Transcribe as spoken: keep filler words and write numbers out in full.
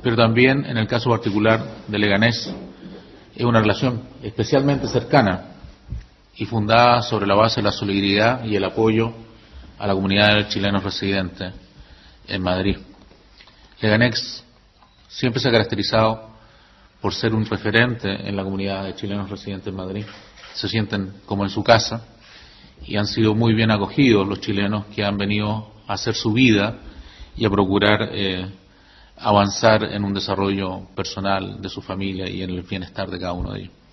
pero también en el caso particular de Leganés es una relación especialmente cercana y fundada sobre la base de la solidaridad y el apoyo a la comunidad de chilenos residentes en Madrid. Leganés siempre se ha caracterizado por ser un referente en la comunidad de chilenos residentes en Madrid. Se sienten como en su casa y han sido muy bien acogidos los chilenos que han venido a hacer su vida y a procurar eh, avanzar en un desarrollo personal de su familia y en el bienestar de cada uno de ellos.